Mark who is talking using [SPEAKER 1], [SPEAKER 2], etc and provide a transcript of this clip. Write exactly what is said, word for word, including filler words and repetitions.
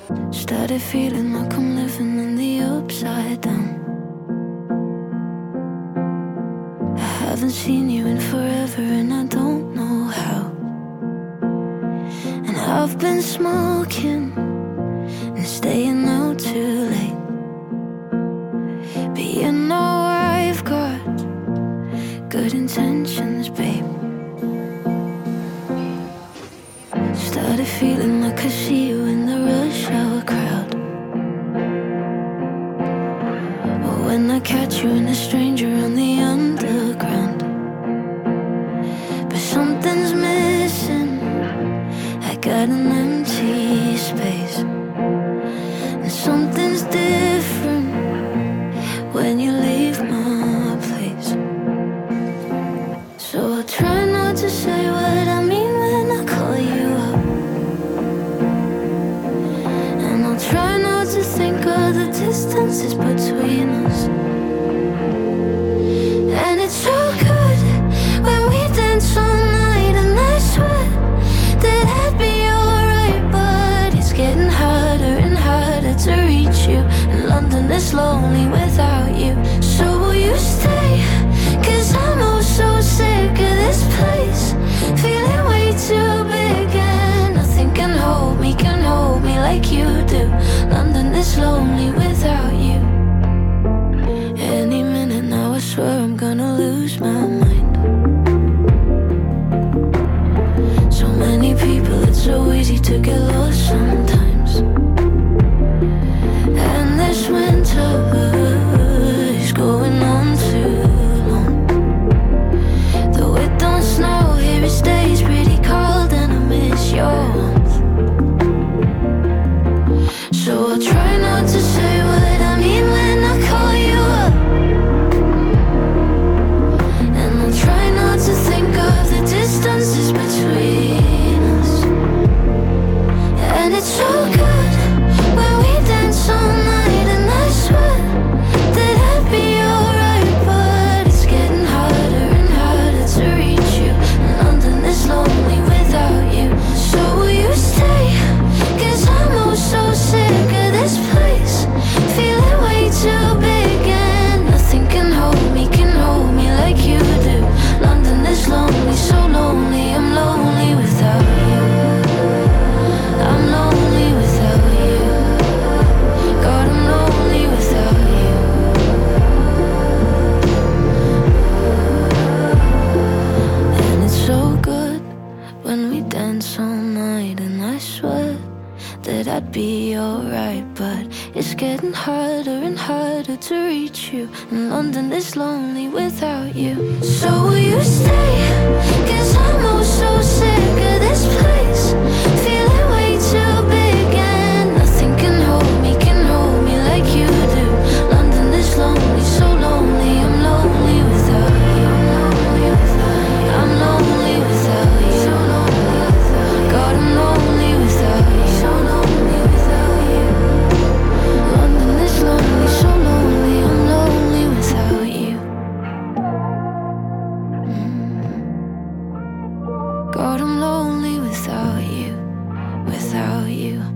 [SPEAKER 1] Started feeling like I'm living in the upside down. I haven't seen you in forever and I don't know how. And I've been smoking and staying out too late. But you know I've got good intentions, babe. Started feeling like I see you in the rush hour crowd. Or when I catch you and a stranger on the underground. But something's missing, I got an empty space. And something's different when you leave my place. So I'll try not to say what I mean when I call you up. And I'll try not to think of the distances between us. And it's so good when we dance all night. And I swear that I'd be alright, but it's getting harder and harder to reach you. And London is lonely without you. So will you stay? Cause I'm oh so sick of this place, feeling way too big. And nothing can hold me, can hold me like you do. London is lonely without you. Any minute now I swear I'm gonna lose my mind. So many people, it's so easy to get lost sometimes. And this winter is going on too long. Though it don't snow here, it stays pretty cold. And I miss your warmth. So I'll try not to say what I mean when I call you up. And I'll try not to think of the distances between us. And it's so good when we dance all night. And I swear that I'd be alright, but it's getting harder and harder to reach you. And London is lonely without you. So will you stay? Cause I'm oh so sick of this place, feeling way too big. And nothing can hold me, can hold me like you do. London is lonely, so lonely. I'm lonely without you. I'm lonely without you. God, I'm lonely without you. And it's so good when we dance all night. And I swear that I'd be alright, but it's getting harder and harder to reach you. And London is lonely without you. So will you stay? Cause I'm oh so sick of this place, feeling way too big. And nothing can hold me, can hold me like you do. London is lonely, so lonely. I'm lonely without you. I'm lonely without you. So lonely without you. God, I'm lonely without you. So lonely without you. London is lonely, so lonely. I'm lonely without you. Mm. God, I'm lonely without you, without you.